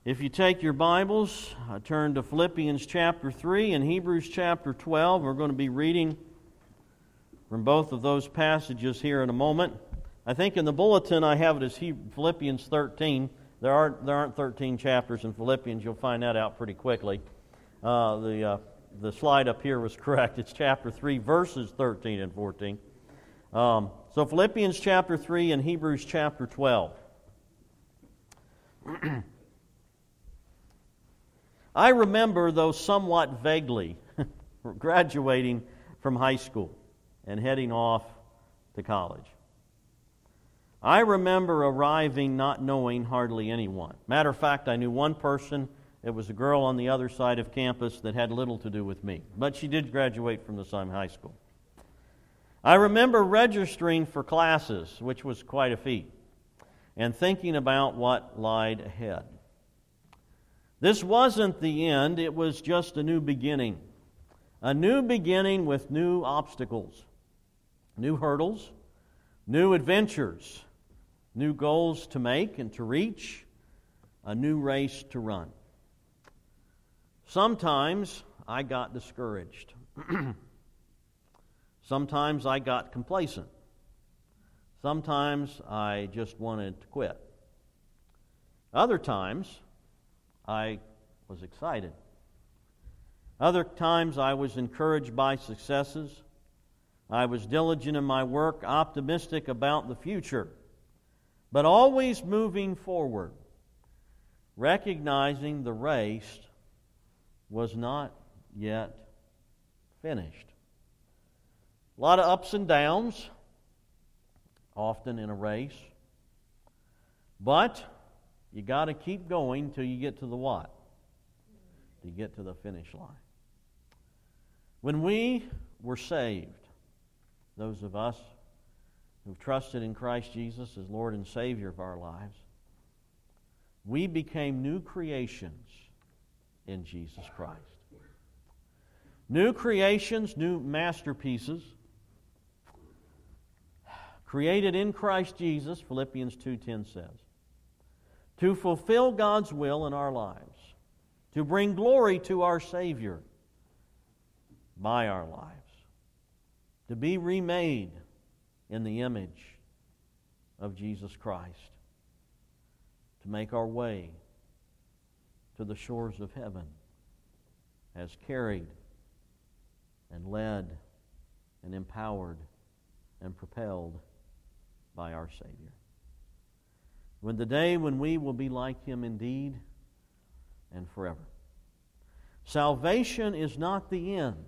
If you take your Bibles, turn to Philippians chapter 3 and Hebrews chapter 12. We're going to be reading from both of those passages here in a moment. I think in the bulletin I have it as Philippians 13. There aren't 13 chapters in Philippians. You'll find that out pretty quickly. The slide up here was correct. It's chapter 3, verses 13 and 14. So Philippians chapter 3 and Hebrews chapter 12. I remember, though somewhat vaguely, graduating from high school and heading off to college. I remember arriving not knowing hardly anyone. Matter of fact, I knew one person. It was a girl on the other side of campus that had little to do with me. But she did graduate from the same high school. I remember registering for classes, which was quite a feat, and thinking about what lied ahead. This wasn't the end, it was just a new beginning. A new beginning with new obstacles, new hurdles, new adventures, new goals to make and to reach, a new race to run. Sometimes I got discouraged. Sometimes I got complacent. Sometimes I just wanted to quit. Other times I was excited. Other times I was encouraged by successes. I was diligent in my work, optimistic about the future, but always moving forward, recognizing the race was not yet finished. A lot of ups and downs, often in a race, but you got to keep going till you get to the what? To get to the finish line. When we were saved, those of us who've trusted in Christ Jesus as Lord and Savior of our lives, we became new creations in Jesus Christ. New creations, new masterpieces, created in Christ Jesus, Philippians 2:10 says, to fulfill God's will in our lives, to bring glory to our Savior by our lives, to be remade in the image of Jesus Christ, to make our way to the shores of heaven as carried and led and empowered and propelled by our Savior. When the day when we will be like Him indeed and forever. Salvation is not the end.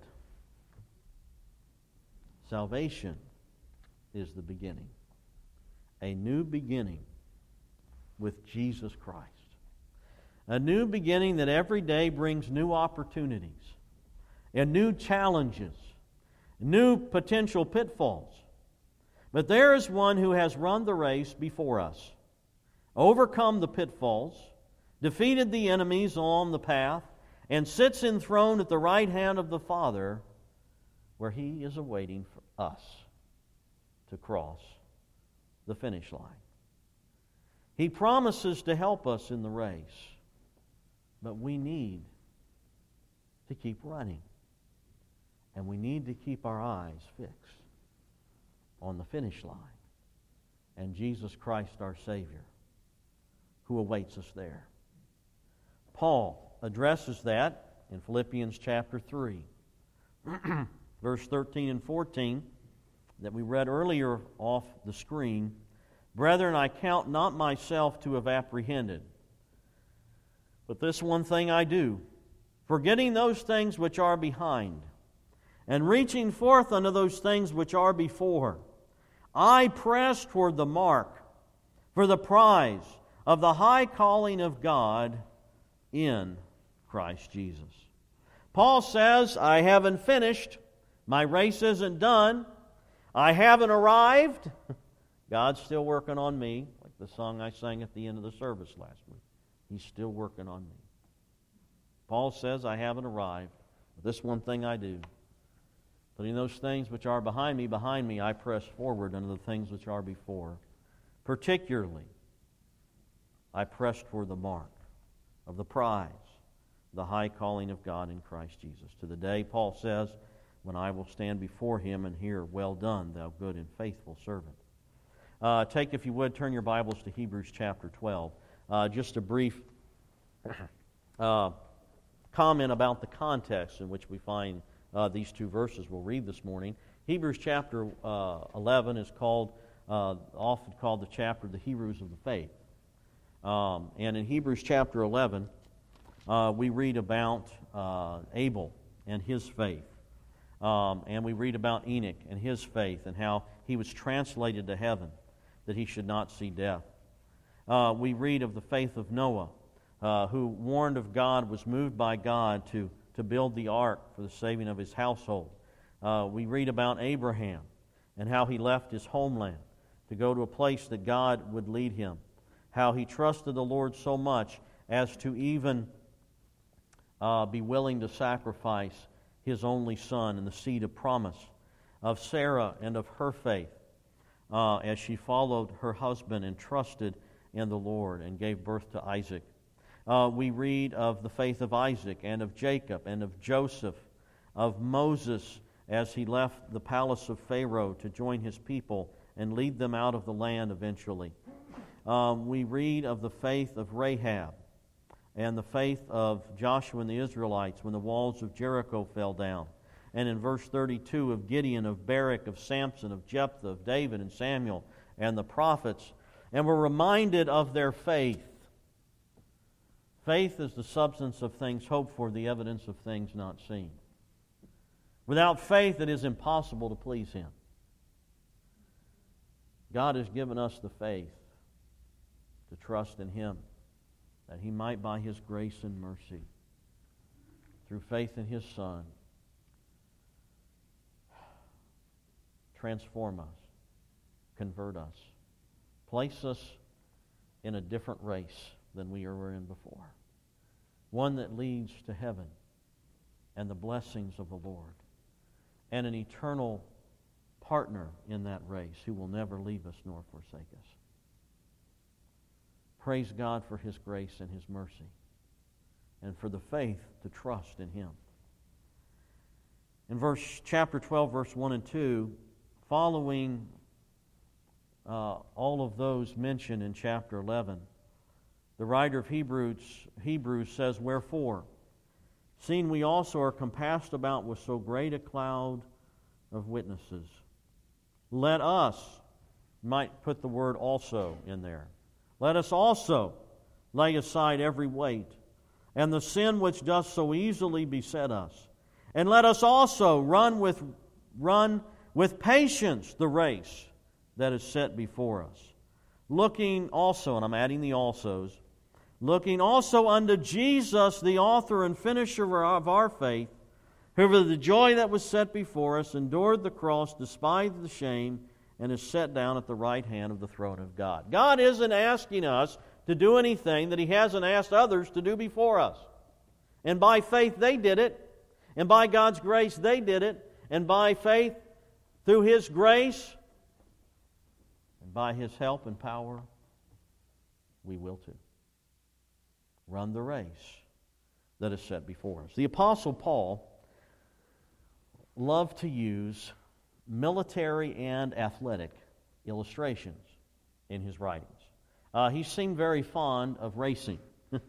Salvation is the beginning. A new beginning with Jesus Christ. A new beginning that every day brings new opportunities and new challenges, new potential pitfalls. But there is one who has run the race before us, overcome the pitfalls, defeated the enemies on the path, and sits enthroned at the right hand of the Father, where He is awaiting for us to cross the finish line. He promises to help us in the race, but we need to keep running, and we need to keep our eyes fixed on the finish line and Jesus Christ our Savior, who awaits us there. Paul addresses that in Philippians chapter 3, verse 13 and 14 that we read earlier off the screen. Brethren, I count not myself to have apprehended, but this one thing I do, forgetting those things which are behind, and reaching forth unto those things which are before, I press toward the mark for the prize of the high calling of God in Christ Jesus. Paul says, I haven't finished. My race isn't done. I haven't arrived. God's still working on me, like the song I sang at the end of the service last week. He's still working on me. Paul says, I haven't arrived. But this one thing I do. Putting those things which are behind me, I press forward unto the things which are before. Particularly, I press toward the mark of the prize, the high calling of God in Christ Jesus. To the day, Paul says, when I will stand before Him and hear, well done, thou good and faithful servant. Take, if you would, turn your Bibles to Hebrews chapter 12. Just a brief comment about the context in which we find these two verses we'll read this morning. Hebrews chapter 11 is often called the chapter of the Hebrews of the faith. And in Hebrews chapter 11, we read about Abel and his faith. And we read about Enoch and his faith and how he was translated to heaven, that he should not see death. We read of the faith of Noah, who, warned of God, was moved by God to build the ark for the saving of his household. We read about Abraham and how he left his homeland to go to a place that God would lead him, how he trusted the Lord so much as to even be willing to sacrifice his only son and the seed of promise, of Sarah and of her faith, as she followed her husband and trusted in the Lord and gave birth to Isaac. We read of the faith of Isaac and of Jacob and of Joseph, of Moses as he left the palace of Pharaoh to join his people and lead them out of the land eventually. We read of the faith of Rahab and the faith of Joshua and the Israelites when the walls of Jericho fell down. And in verse 32 of Gideon, of Barak, of Samson, of Jephthah, of David and Samuel and the prophets. And we're reminded of their faith. Faith is the substance of things hoped for, the evidence of things not seen. Without faith, it is impossible to please Him. God has given us the faith to trust in Him, that He might, by His grace and mercy, through faith in His Son, transform us, convert us, place us in a different race than we were in before. One that leads to heaven and the blessings of the Lord, and an eternal partner in that race who will never leave us nor forsake us. Praise God for His grace and His mercy, and for the faith to trust in Him. In chapter 12, verse 1 and 2, following all of those mentioned in chapter 11, the writer of Hebrews says, "Wherefore, seeing we also are compassed about with so great a cloud of witnesses, let us," might put the word also in there, "let us also lay aside every weight, and the sin which doth so easily beset us, and let us also run with patience the race that is set before us, looking also," and I'm adding the alsos, "looking also unto Jesus, the author and finisher of our faith, who for the joy that was set before us endured the cross, despised the shame, and is set down at the right hand of the throne of God." God isn't asking us to do anything that He hasn't asked others to do before us. And by faith they did it, and by God's grace they did it, and by faith through His grace and by His help and power we will too. Run the race that is set before us. The Apostle Paul loved to use military and athletic illustrations in his writings. He seemed very fond of racing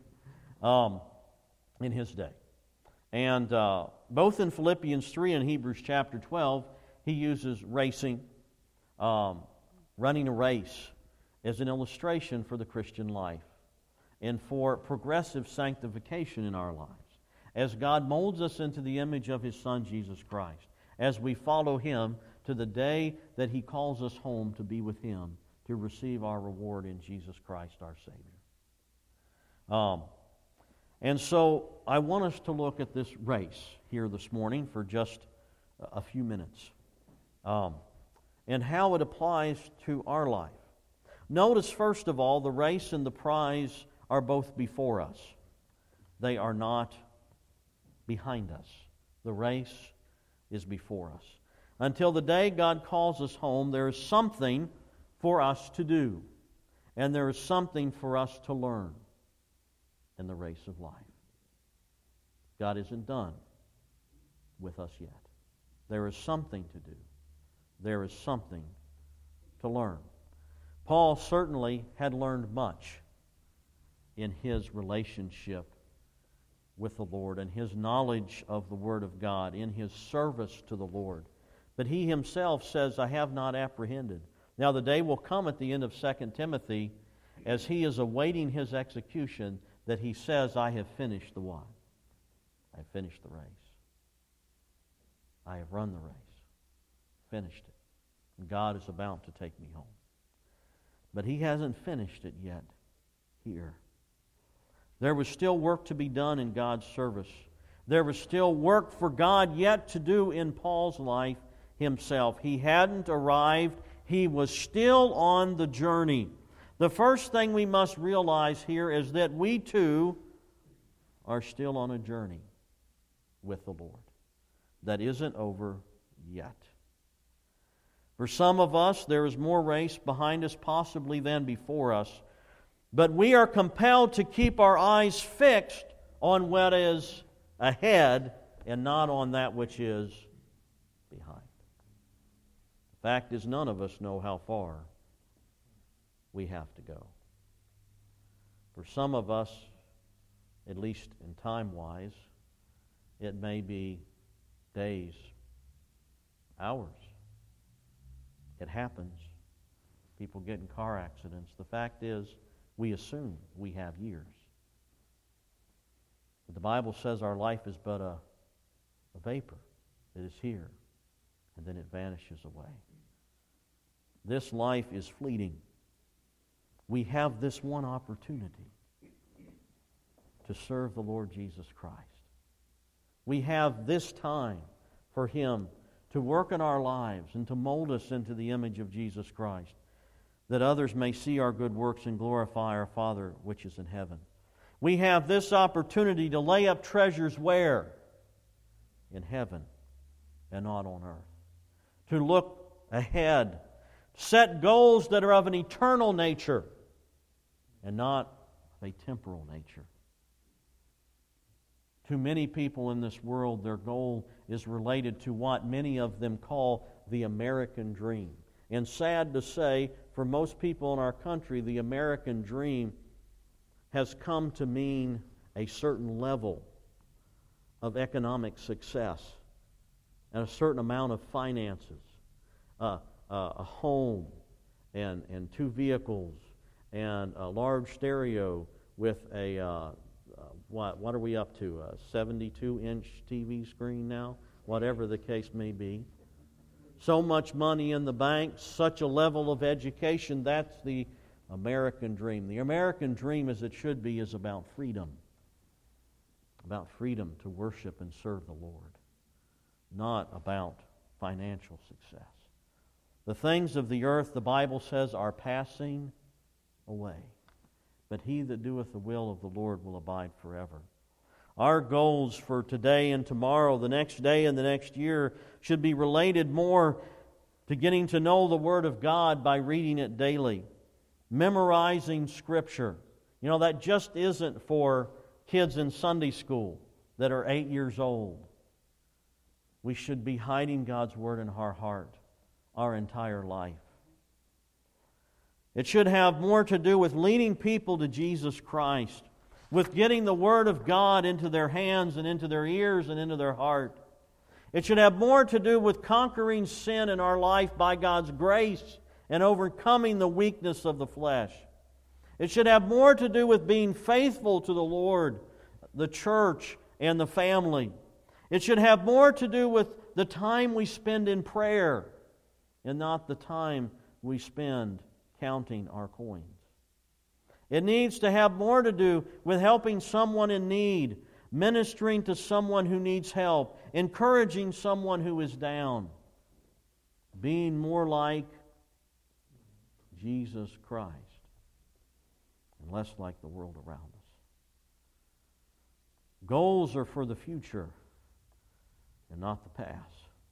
in his day. And both in Philippians 3 and Hebrews chapter 12, he uses racing, running a race, as an illustration for the Christian life and for progressive sanctification in our lives, as God molds us into the image of His Son, Jesus Christ, as we follow Him to the day that He calls us home to be with Him, to receive our reward in Jesus Christ our Savior. And so I want us to look at this race here this morning for just a few minutes, and how it applies to our life. Notice, first of all, the race and the prize are both before us. They are not behind us. The race is before us. Until the day God calls us home, there is something for us to do, and there is something for us to learn. in the race of life. God isn't done with us yet. There is something to do. There is something to learn. Paul certainly had learned much in his relationship with the Lord and his knowledge of the Word of God, in his service to the Lord. But he himself says, I have not apprehended. Now the day will come at the end of 2 Timothy, as he is awaiting his execution, that he says, I have finished the what? I have finished the race. I have run the race. Finished it. And God is about to take me home. But he hasn't finished it yet here. There was still work to be done in God's service. There was still work for God yet to do in Paul's life himself. He hadn't arrived. He was still on the journey. The first thing we must realize here is that we too are still on a journey with the Lord that isn't over yet. For some of us, there is more race behind us possibly than before us, but we are compelled to keep our eyes fixed on what is ahead and not on that which is behind. The fact is, none of us know how far we have to go. For some of us, at least in time-wise, it may be days, hours. It happens. People get in car accidents. The fact is, we assume we have years. But the Bible says our life is but a vapor. It is here, and then it vanishes away. This life is fleeting. We have this one opportunity to serve the Lord Jesus Christ. We have this time for Him to work in our lives and to mold us into the image of Jesus Christ, that others may see our good works and glorify our Father which is in heaven. We have this opportunity to lay up treasures where? In heaven and not on earth. To look ahead, set goals that are of an eternal nature and not of a temporal nature. Too many people in this world, their goal is related to what many of them call the American dream. And sad to say, for most people in our country, the American dream has come to mean a certain level of economic success and a certain amount of finances, a home and 2 vehicles and a large stereo with a what are we up to? A 72-inch TV screen now? Whatever the case may be. So much money in the bank, such a level of education, that's the American dream. The American dream, as it should be, is about freedom. About freedom to worship and serve the Lord. Not about financial success. The things of the earth, the Bible says, are passing away. But he that doeth the will of the Lord will abide forever. Our goals for today and tomorrow, the next day and the next year, should be related more to getting to know the Word of God by reading it daily, memorizing Scripture. You know, that just isn't for kids in Sunday school that are 8 years old. We should be hiding God's Word in our heart our entire life. It should have more to do with leading people to Jesus Christ, with getting the Word of God into their hands and into their ears and into their heart. It should have more to do with conquering sin in our life by God's grace and overcoming the weakness of the flesh. It should have more to do with being faithful to the Lord, the church, and the family. It should have more to do with the time we spend in prayer and not the time we spend counting our coins. It needs to have more to do with helping someone in need, ministering to someone who needs help, encouraging someone who is down, being more like Jesus Christ and less like the world around us. Goals are for the future and not the past.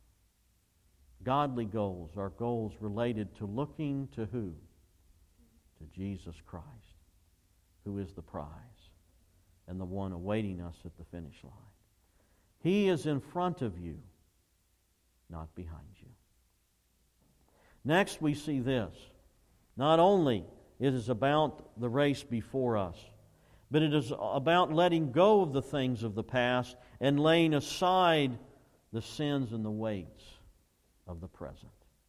Godly goals are goals related to looking to who? To Jesus Christ, who is the prize. and the one awaiting us at the finish line. He is in front of you, not behind you. Next, we see this. Not only it is about the race before us, but it is about letting go of the things of the past and laying aside the sins and the weights of the present.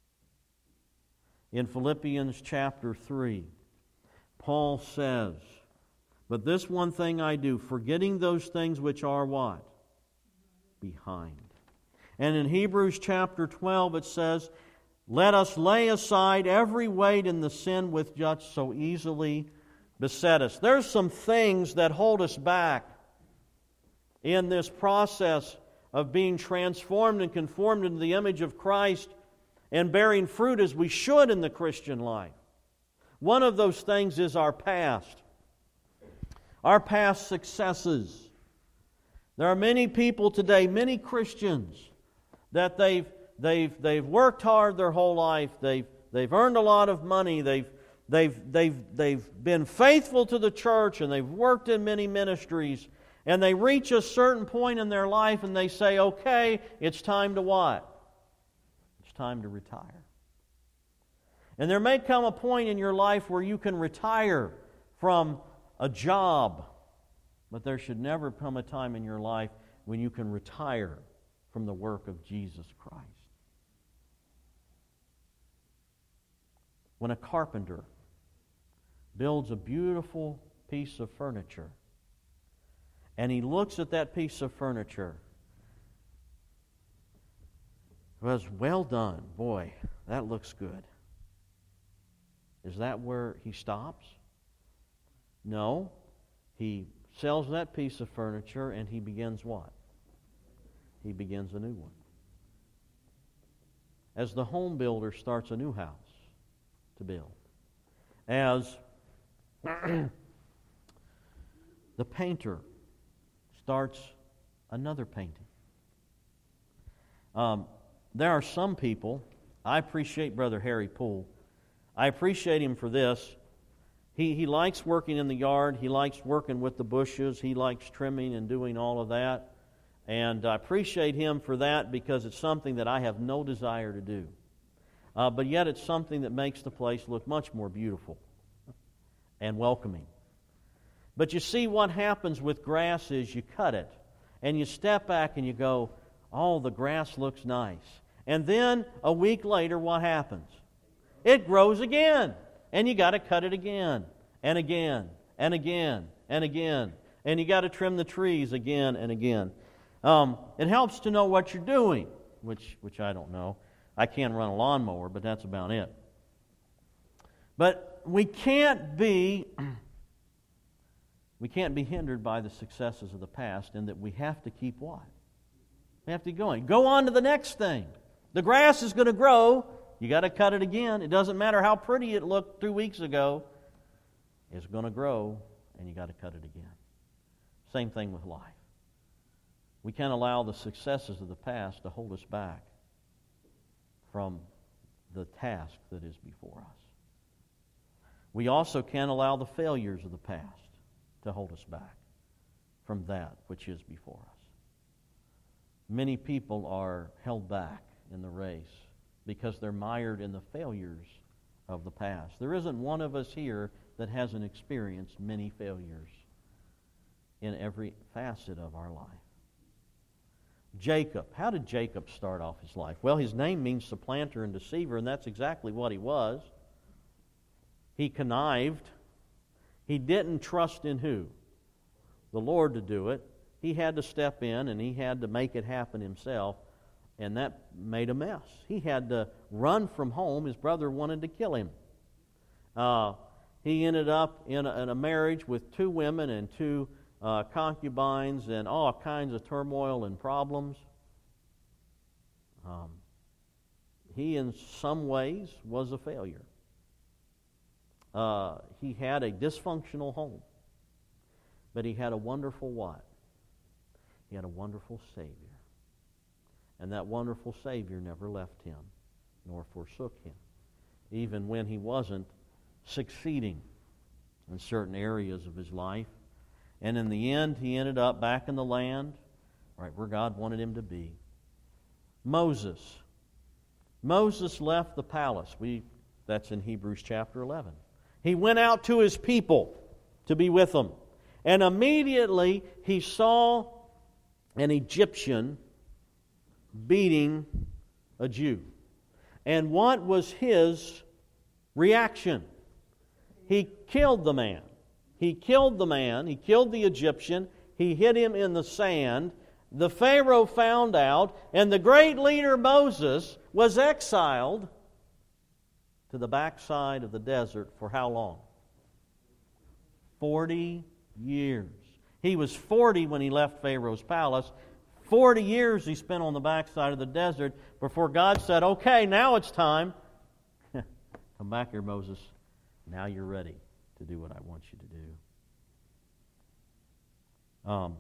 In Philippians chapter 3, Paul says, "But this one thing I do, forgetting those things which are" what? Behind. And in Hebrews chapter 12 it says, "Let us lay aside every weight and the sin which doth so easily beset us." There's some things that hold us back in this process of being transformed and conformed into the image of Christ and bearing fruit as we should in the Christian life. One of those things is our past successes. There are many people today, many Christians, that they've worked hard their whole life. They've earned a lot of money. They've been faithful to the church, and they've worked in many ministries. And they reach a certain point in their life and they say, "Okay, it's time to what? It's time to retire." And there may come a point in your life where you can retire from a job, but there should never come a time in your life when you can retire from the work of Jesus Christ. When a carpenter builds a beautiful piece of furniture, and he looks at that piece of furniture, was well done. Boy, that looks good. Is that where he stops? No. He sells that piece of furniture and he begins what? He begins a new one. As the home builder starts a new house to build. As the painter starts another painting. There are some people, I appreciate Brother Harry Poole. I appreciate him for this. He likes working in the yard. He likes working with the bushes. He likes trimming and doing all of that. And I appreciate him for that because it's something that I have no desire to do. But yet it's something that makes the place look much more beautiful and welcoming. But you see, what happens with grass is you cut it, and you step back and you go, "Oh, the grass looks nice." And then a week later, what happens? It grows again, and you got to cut it again, and again, and again, and again, and you got to trim the trees again and again. It helps to know what you're doing, which I don't know. I can run a lawnmower, but that's about it. But we can't be hindered by the successes of the past, and that we have to keep what? We have to keep going. Go on to the next thing. The grass is going to grow. You got to cut it again. It doesn't matter how pretty it looked 2 weeks ago. It's going to grow, and you got to cut it again. Same thing with life. We can't allow the successes of the past to hold us back from the task that is before us. We also can't allow the failures of the past to hold us back from that which is before us. Many people are held back in the race because they're mired in the failures of the past. There isn't one of us here that hasn't experienced many failures in every facet of our life. Jacob. How did Jacob start off his life? Well, his name means supplanter and deceiver, and that's exactly what he was. He connived. He didn't trust in who? The Lord to do it. He had to step in and he had to make it happen himself, and that made a mess. He had to run from home. His brother wanted to kill him. He ended up in a marriage with 2 women and 2 concubines and all kinds of turmoil and problems. He, in some ways, was a failure. He had a dysfunctional home, but he had a wonderful what? He had a wonderful Savior. And that wonderful Savior never left him, nor forsook him, even when he wasn't succeeding in certain areas of his life. And in the end, he ended up back in the land, right where God wanted him to be. Moses. Moses left the palace. That's in Hebrews chapter 11. He went out to his people to be with them. And immediately he saw an Egyptian beating a Jew. And what was his reaction? He killed the man. He killed the man. He killed the Egyptian. He hid him in the sand. The Pharaoh found out, and the great leader Moses was exiled to the backside of the desert for how long? 40 years. He was 40 when he left Pharaoh's palace. 40 years he spent on the backside of the desert before God said, okay, now it's time. Come back here, Moses. Now you're ready to do what I want you to do.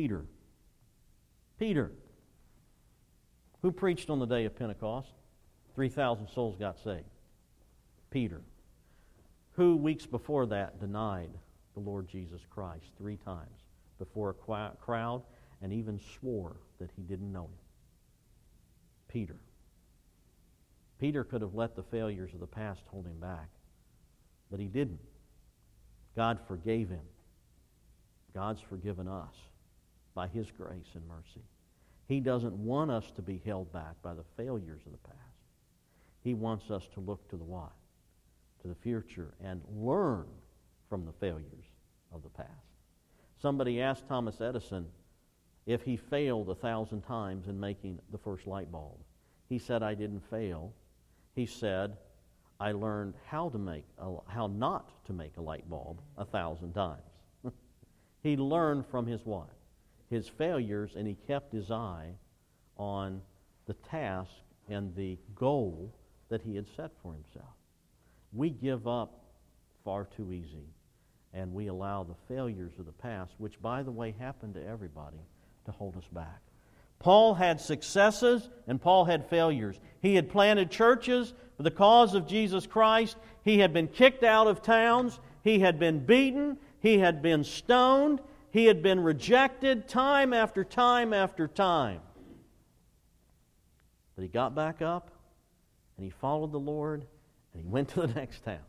Peter, who preached on the day of Pentecost? 3,000 souls got saved. Peter, who weeks before that denied the Lord Jesus Christ 3 times before a crowd and even swore that he didn't know him. Peter. Peter could have let the failures of the past hold him back, but he didn't. God forgave him. God's forgiven us by His grace and mercy. He doesn't want us to be held back by the failures of the past. He wants us to look to the what? To the future and learn from the failures of the past. Somebody asked Thomas Edison if he failed 1,000 times in making the first light bulb. He said, I didn't fail. He said, I learned how not to make a light bulb 1,000 times. He learned from his what? His failures, and he kept his eye on the task and the goal that he had set for himself. We give up far too easy, and we allow the failures of the past, which, by the way, happened to everybody, to hold us back. Paul had successes and Paul had failures. He had planted churches for the cause of Jesus Christ. He had been kicked out of towns. He had been beaten. He had been stoned. He had been rejected time after time after time. But he got back up and he followed the Lord and he went to the next town.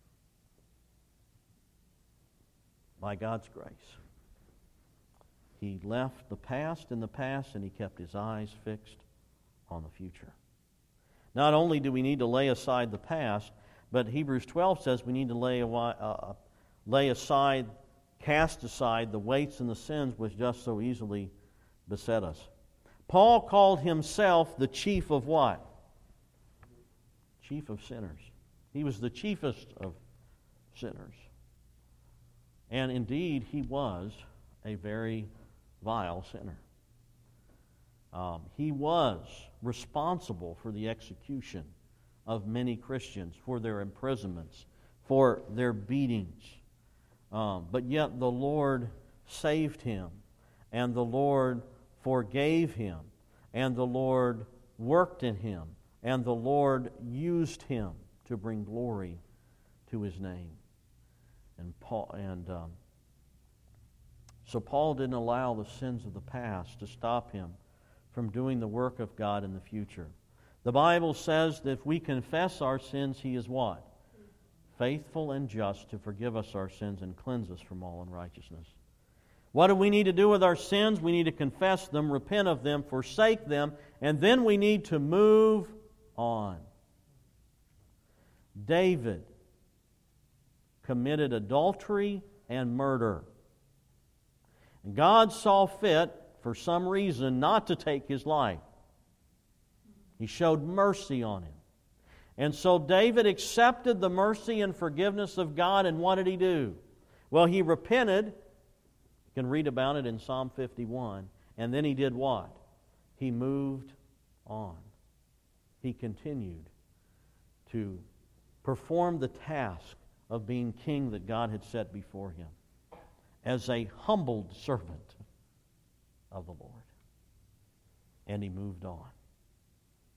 By God's grace. He left the past in the past and he kept his eyes fixed on the future. Not only do we need to lay aside the past, but Hebrews 12 says we need to cast aside the weights and the sins which just so easily beset us. Paul called himself the chief of what? Chief of sinners. He was the chiefest of sinners. And indeed, he was a very vile sinner. He was responsible for the execution of many Christians, for their imprisonments, for their beatings. But yet the Lord saved him, and the Lord forgave him, and the Lord worked in him, and the Lord used him to bring glory to His name. So Paul didn't allow the sins of the past to stop him from doing the work of God in the future. The Bible says that if we confess our sins, He is what? Faithful and just to forgive us our sins and cleanse us from all unrighteousness. What do we need to do with our sins? We need to confess them, repent of them, forsake them, and then we need to move on. David committed adultery and murder. And God saw fit, for some reason, not to take his life. He showed mercy on him. And so David accepted the mercy and forgiveness of God, and what did he do? Well, he repented. You can read about it in Psalm 51. And then he did what? He moved on. He continued to perform the task of being king that God had set before him as a humbled servant of the Lord. And he moved on.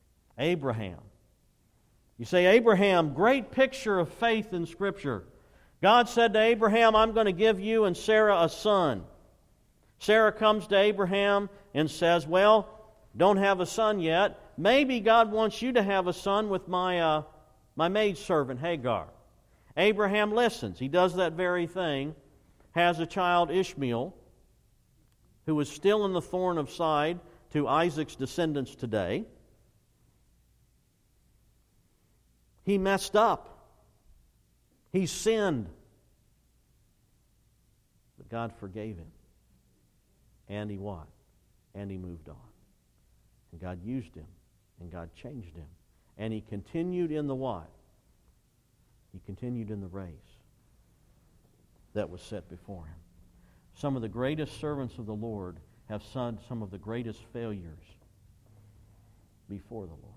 Abraham. You say, Abraham, great picture of faith in Scripture. God said to Abraham, I'm going to give you and Sarah a son. Sarah comes to Abraham and says, well, don't have a son yet. Maybe God wants you to have a son with my maidservant Hagar. Abraham listens. He does that very thing. Has a child, Ishmael, who is still in the thorn of side to Isaac's descendants today. He messed up. He sinned. But God forgave him. And he what? And he moved on. And God used him. And God changed him. And he continued in the what? He continued in the race that was set before him. Some of the greatest servants of the Lord have seen some of the greatest failures before the Lord.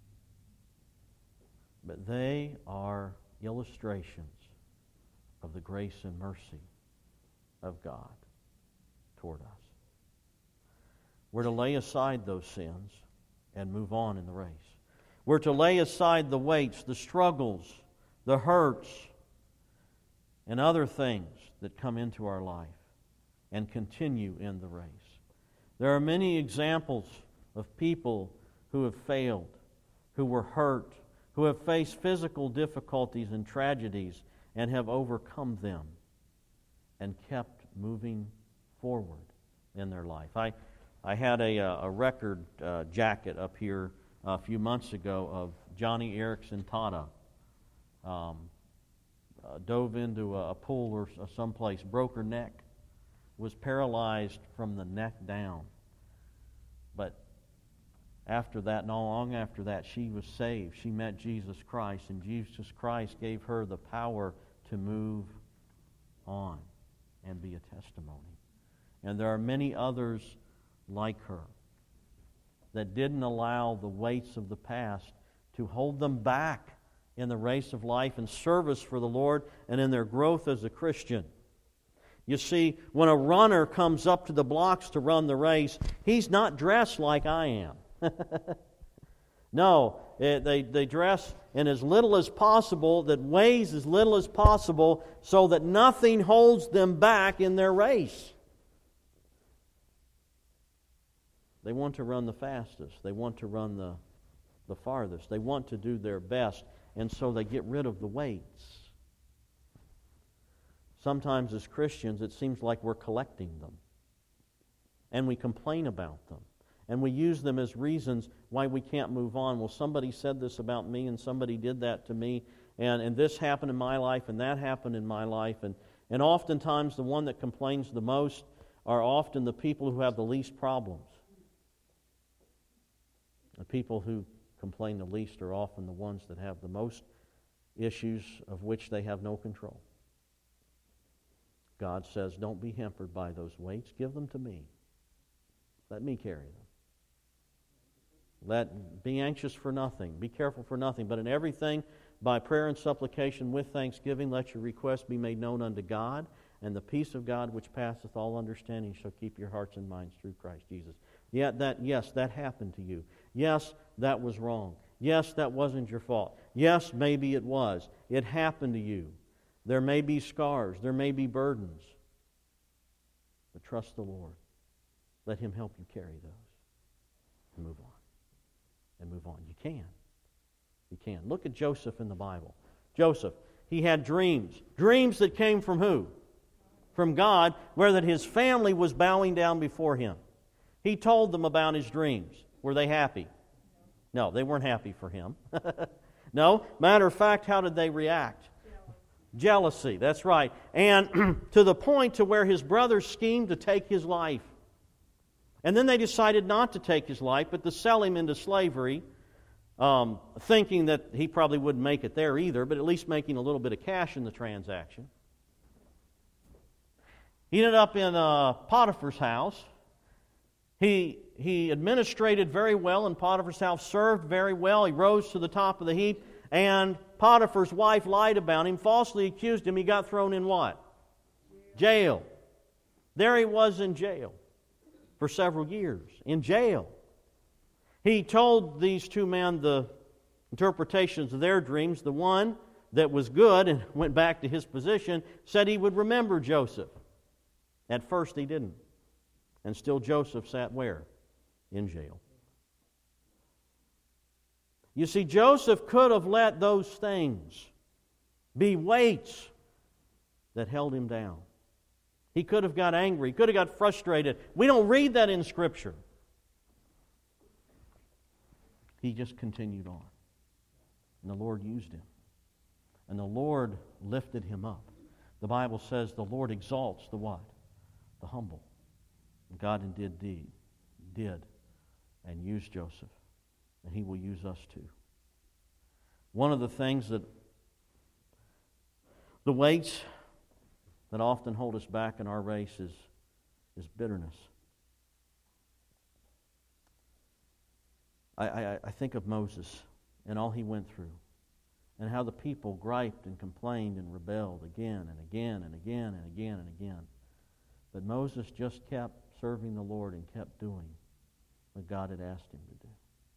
But they are illustrations of the grace and mercy of God toward us. We're to lay aside those sins and move on in the race. We're to lay aside the weights, the struggles, the hurts, and other things that come into our life and continue in the race. There are many examples of people who have failed, who were hurt, who have faced physical difficulties and tragedies and have overcome them and kept moving forward in their life. I had a record jacket up here a few months ago of Johnny Erickson Tada. Dove into a pool or someplace, broke her neck, was paralyzed from the neck down. But after that, not long after that, she was saved. She met Jesus Christ, and Jesus Christ gave her the power to move on and be a testimony. And there are many others like her that didn't allow the weights of the past to hold them back in the race of life and service for the Lord and in their growth as a Christian. You see, when a runner comes up to the blocks to run the race, he's not dressed like I am. No, they dress in as little as possible, that weighs as little as possible, so that nothing holds them back in their race. They want to run the fastest. They want to run the farthest. They want to do their best, and so they get rid of the weights. Sometimes as Christians, it seems like we're collecting them. And we complain about them. And we use them as reasons why we can't move on. Well, somebody said this about me, and somebody did that to me, and this happened in my life, and that happened in my life. And oftentimes the one that complains the most are often the people who have the least problems. The people who complain the least are often the ones that have the most issues of which they have no control. God says, don't be hampered by those weights. Give them to me. Let me carry them. Be anxious for nothing. Be careful for nothing. But in everything, by prayer and supplication with thanksgiving, let your requests be made known unto God, and the peace of God which passeth all understanding shall keep your hearts and minds through Christ Jesus. Yes, that happened to you. Yes, that was wrong. Yes, that wasn't your fault. Yes, maybe it was. It happened to you. There may be scars. There may be burdens. But trust the Lord. Let Him help you carry those. And move on. And move on. You can. You can. Look at Joseph in the Bible. Joseph, he had dreams. Dreams that came from who? From God, where that his family was bowing down before him. He told them about his dreams. Were they happy? No, they weren't happy for him. No. Matter of fact, how did they react? Jealousy, that's right. And to the point to where his brothers schemed to take his life. And then they decided not to take his life, but to sell him into slavery, thinking that he probably wouldn't make it there either, but at least making a little bit of cash in the transaction. He ended up in Potiphar's house. He administrated very well in Potiphar's house, served very well. He rose to the top of the heap, and Potiphar's wife lied about him, falsely accused him. He got thrown in what? Jail. There he was in jail for several years, in jail. He told these two men the interpretations of their dreams. The one that was good and went back to his position said he would remember Joseph. At first he didn't. And still Joseph sat where? In jail. You see, Joseph could have let those things be weights that held him down. He could have got angry. He could have got frustrated. We don't read that in Scripture. He just continued on. And the Lord used him. And the Lord lifted him up. The Bible says the Lord exalts the what? The humble. And God indeed did and used Joseph. And He will use us too. One of the things that the weights that often hold us back in our race is bitterness. I think of Moses and all he went through, and how the people griped and complained and rebelled again and again and again and again and again. But Moses just kept serving the Lord and kept doing what God had asked him to do.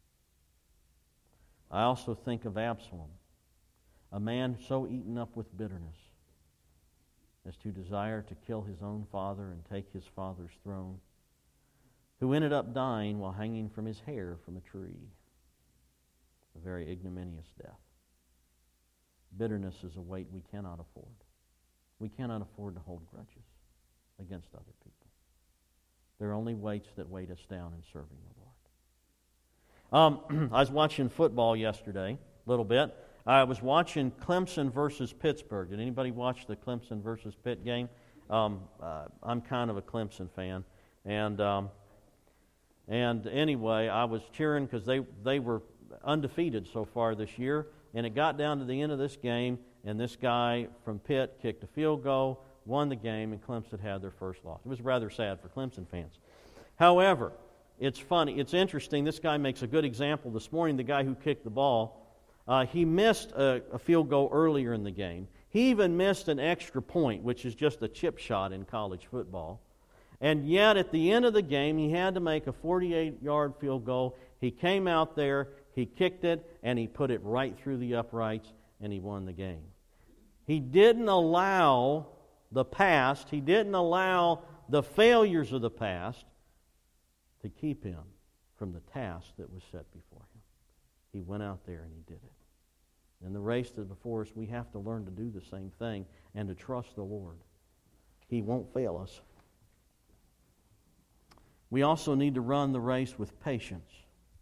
I also think of Absalom, a man so eaten up with bitterness as to desire to kill his own father and take his father's throne, who ended up dying while hanging from his hair from a tree. A very ignominious death. Bitterness is a weight we cannot afford. We cannot afford to hold grudges against other people. There are only weights that weight us down in serving the Lord. I was watching football yesterday, a little bit. I was watching Clemson versus Pittsburgh. Did anybody watch the Clemson versus Pitt game? I'm kind of a Clemson fan. And anyway, I was cheering because they were undefeated so far this year. And it got down to the end of this game, and this guy from Pitt kicked a field goal, won the game, and Clemson had their first loss. It was rather sad for Clemson fans. However, it's funny, it's interesting. This guy makes a good example this morning, the guy who kicked the ball. He missed a field goal earlier in the game. He even missed an extra point, which is just a chip shot in college football. And yet, at the end of the game, he had to make a 48-yard field goal. He came out there, he kicked it, and he put it right through the uprights, and he won the game. He didn't allow the past, he didn't allow the failures of the past to keep him from the task that was set before him. He went out there and he did it. In the race that's before us, we have to learn to do the same thing and to trust the Lord. He won't fail us. We also need to run the race with patience.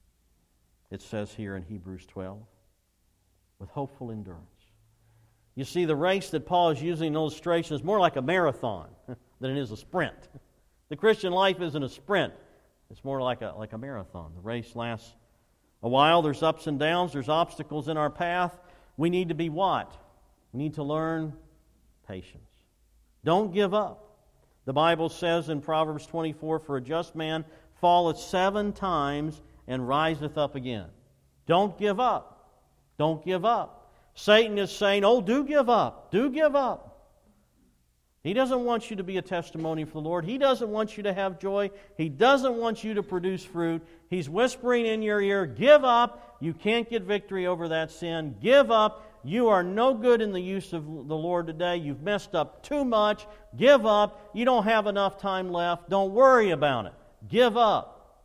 It says here in Hebrews 12, with hopeful endurance. You see, the race that Paul is using in illustration is more like a marathon than it is a sprint. The Christian life isn't a sprint. It's more like a marathon. The race lasts a while. There's ups and downs. There's obstacles in our path. We need to be what? We need to learn patience. Don't give up. The Bible says in Proverbs 24, for a just man falleth 7 times and riseth up again. Don't give up. Don't give up. Satan is saying, oh, do give up. Do give up. He doesn't want you to be a testimony for the Lord. He doesn't want you to have joy. He doesn't want you to produce fruit. He's whispering in your ear, give up. You can't get victory over that sin. Give up. You are no good in the use of the Lord today. You've messed up too much. Give up. You don't have enough time left. Don't worry about it. Give up.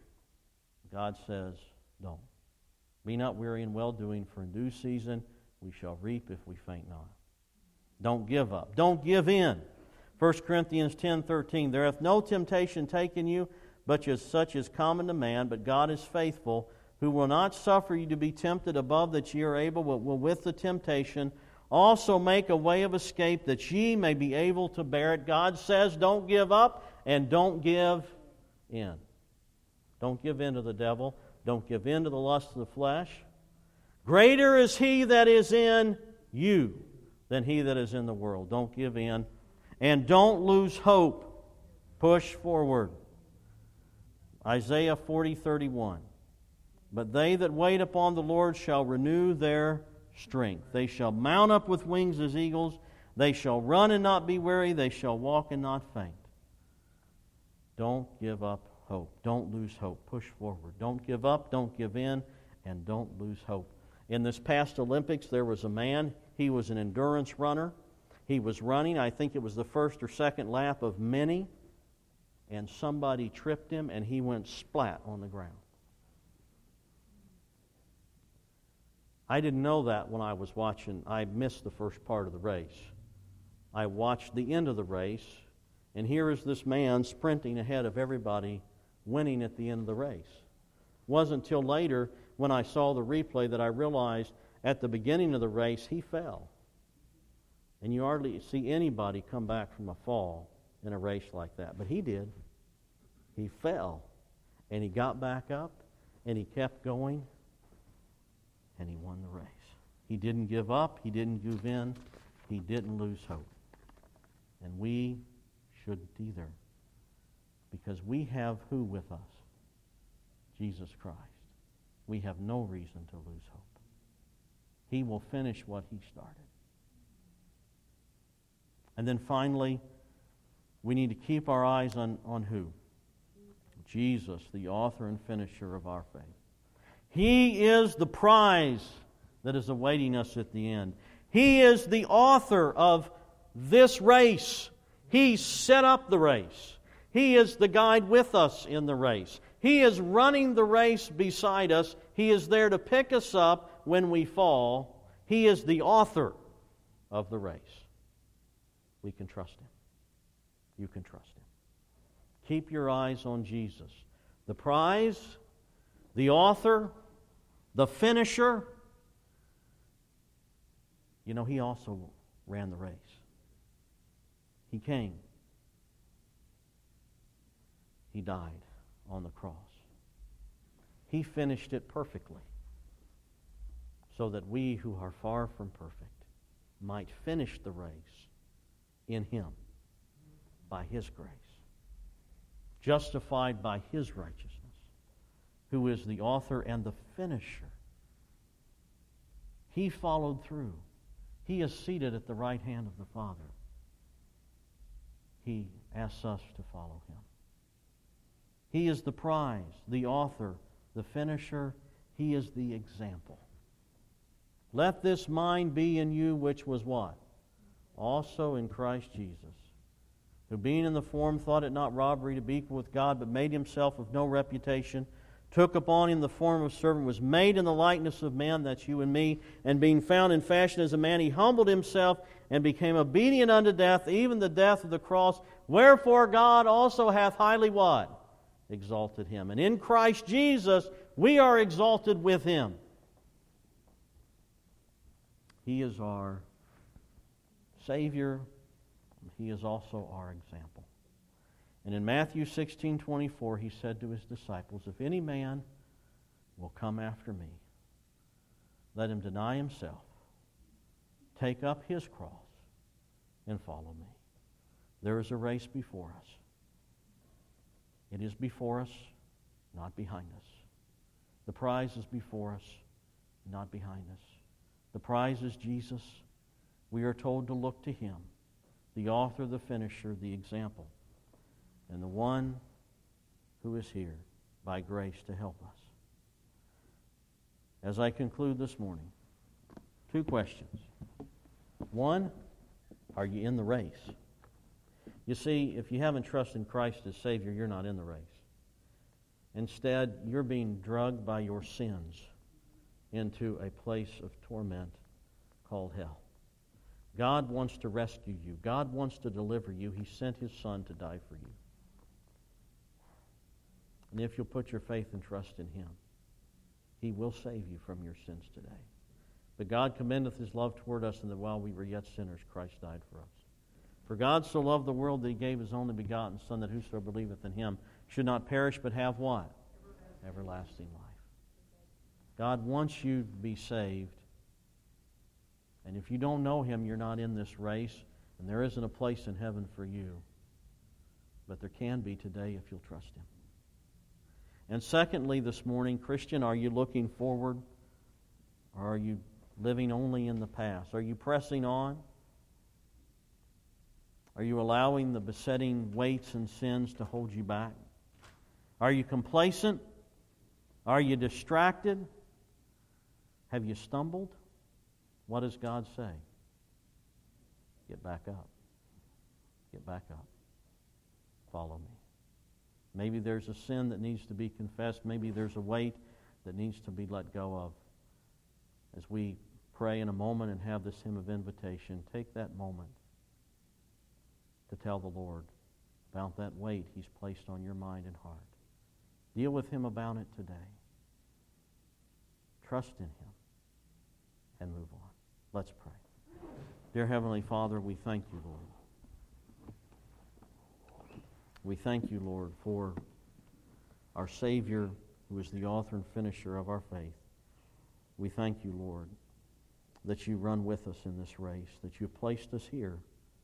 God says, don't. Be not weary in well-doing, for in due season we shall reap if we faint not. Don't give up. Don't give in. 1 Corinthians 10:13, there hath no temptation taken you, but just such as common to man, but God is faithful, who will not suffer you to be tempted above that ye are able, but will with the temptation also make a way of escape, that ye may be able to bear it. God says, don't give up and don't give in. Don't give in to the devil. Don't give in to the lust of the flesh. Greater is He that is in you than he that is in the world. Don't give in. And don't lose hope. Push forward. Isaiah 40:31. But they that wait upon the Lord shall renew their strength. They shall mount up with wings as eagles. They shall run and not be weary. They shall walk and not faint. Don't give up hope. Don't lose hope. Push forward. Don't give up. Don't give in. And don't lose hope. In this past Olympics, there was a man, he was an endurance runner. He was running, I think it was the first or second lap of many, and somebody tripped him and he went splat on the ground. I didn't know that when I was watching. I missed the first part of the race. I watched the end of the race, and here is this man sprinting ahead of everybody, winning at the end of the race. It wasn't until later when I saw the replay that I realized at the beginning of the race he fell. And you hardly see anybody come back from a fall in a race like that. But he did. He fell, and he got back up, and he kept going, and he won the race. He didn't give up. He didn't give in. He didn't lose hope. And we shouldn't either, because we have who with us? Jesus Christ. We have no reason to lose hope. He will finish what He started. And then finally, we need to keep our eyes on who? Jesus, the author and finisher of our faith. He is the prize that is awaiting us at the end. He is the author of this race. He set up the race. He is the guide with us in the race. He is running the race beside us. He is there to pick us up when we fall. He is the author of the race. We can trust Him. You can trust Him. Keep your eyes on Jesus. The prize, the author, the finisher. You know, He also ran the race. He came. He died on the cross. He finished it perfectly so that we who are far from perfect might finish the race in Him by His grace, justified by His righteousness, who is the author and the finisher. He followed through. He is seated at the right hand of the Father. He asks us to follow Him. He is the prize, the author, the finisher. He is the example. Let this mind be in you, which was what? Also in Christ Jesus, who being in the form thought it not robbery to be equal with God, but made Himself of no reputation, took upon Him the form of servant, was made in the likeness of man, that's you and me, and being found in fashion as a man, He humbled Himself and became obedient unto death, even the death of the cross. Wherefore God also hath highly what? Exalted Him. And in Christ Jesus we are exalted with Him. He is our Savior. He is also our example. And in Matthew 16:24, He said to His disciples, if any man will come after me, let him deny himself, take up his cross, and follow me. There is a race before us. It is before us, not behind us. The prize is before us, not behind us. The prize is Jesus. We are told to look to Him, the author, the finisher, the example, and the one who is here by grace to help us. As I conclude this morning, 2 questions. 1, are you in the race? You see, if you haven't trusted in Christ as Savior, you're not in the race. Instead, you're being drugged by your sins into a place of torment called hell. God wants to rescue you. God wants to deliver you. He sent His Son to die for you. And if you'll put your faith and trust in Him, He will save you from your sins today. But God commendeth His love toward us, in that while we were yet sinners, Christ died for us. For God so loved the world that He gave His only begotten Son, that whosoever believeth in Him should not perish, but have what? Everlasting life. God wants you to be saved. And if you don't know Him, you're not in this race, and there isn't a place in heaven for you. But there can be today if you'll trust Him. And secondly, this morning, Christian, are you looking forward, or are you living only in the past? Are you pressing on? Are you allowing the besetting weights and sins to hold you back? Are you complacent? Are you distracted? Have you stumbled? What does God say? Get back up. Get back up. Follow me. Maybe there's a sin that needs to be confessed. Maybe there's a weight that needs to be let go of. As we pray in a moment and have this hymn of invitation, take that moment to tell the Lord about that weight He's placed on your mind and heart. Deal with Him about it today. Trust in Him and move on. Let's pray. Dear Heavenly Father, we thank You, Lord. We thank You, Lord, for our Savior, who is the author and finisher of our faith. We thank You, Lord, that You run with us in this race, that You placed us here,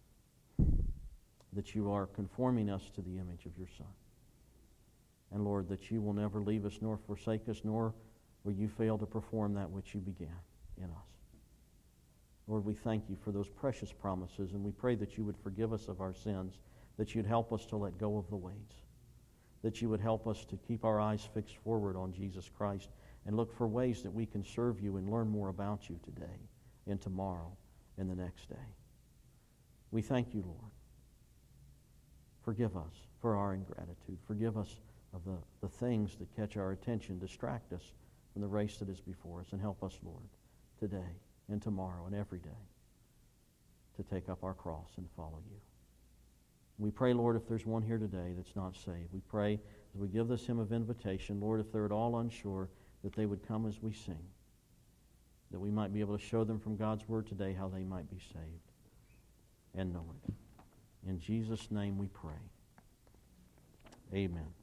that You are conforming us to the image of Your Son. And Lord, that You will never leave us nor forsake us, nor will You fail to perform that which You began in us. Lord, we thank You for those precious promises, and we pray that You would forgive us of our sins, that You'd help us to let go of the weights, that You would help us to keep our eyes fixed forward on Jesus Christ and look for ways that we can serve You and learn more about You today and tomorrow and the next day. We thank You, Lord. Forgive us for our ingratitude. Forgive us of the things that catch our attention, distract us from the race that is before us, and help us, Lord, today and tomorrow and every day to take up our cross and follow You. We pray, Lord, if there's one here today that's not saved, we pray as we give this hymn of invitation, Lord, if they're at all unsure, that they would come as we sing, that we might be able to show them from God's Word today how they might be saved and know it. In Jesus' name we pray. Amen.